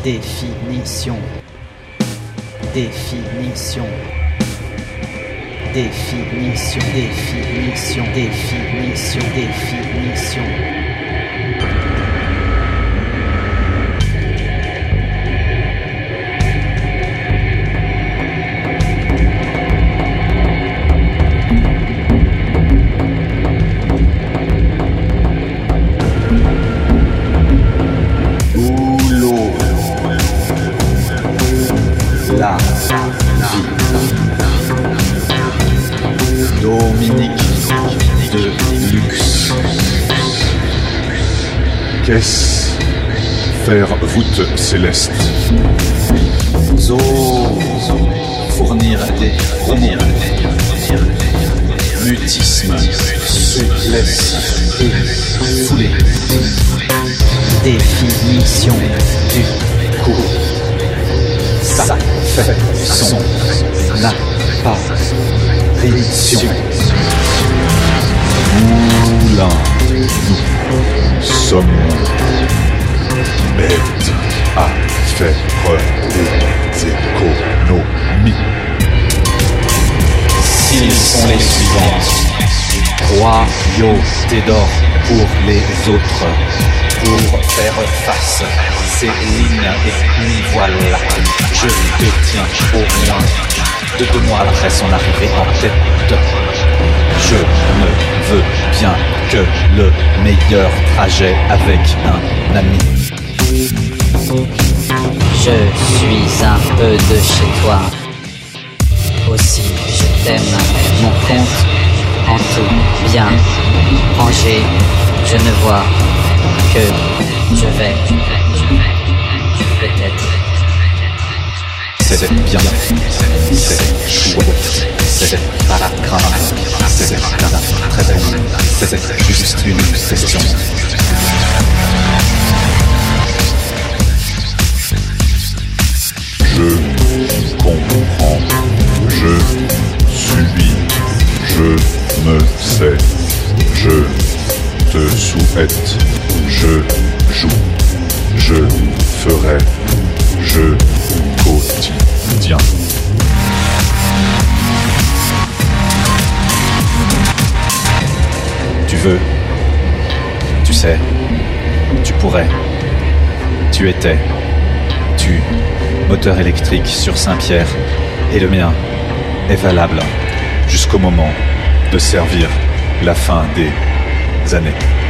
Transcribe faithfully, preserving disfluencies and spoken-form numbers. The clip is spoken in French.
Définition. Définition. Définition. Définition. Définition. Définition. La vie. Dominique de luxe. Qu'est-ce faire voûte céleste? Zo. Fournir des. Fournir des. Mutisme. Souplesse. Foulée. Définition du Coup. Ça fait son apparition. Moulin, nous sommes bêtes à faire des économies. S'ils sont les suivantes, royauté d'or pour les autres, pour faire face ces lignes et puis voilà, je te tiens au moins de deux mois après son arrivée en tête. Je ne veux bien que le meilleur trajet avec un ami. Je suis un peu de chez toi. Aussi, je t'aime. Mon compte en tout bien rangé. Je ne vois que je vais, peut-être. C'est bien, c'est chouette, c'est pas grave, c'est très bon, c'est juste une question. Je comprends, je subis, je me sais, je te souhaite, je joue, je ferai, je quotidien. Tu veux, tu sais, tu pourrais, tu étais, tu, moteur électrique sur Saint-Pierre, et le mien est valable jusqu'au moment de servir la fin des années.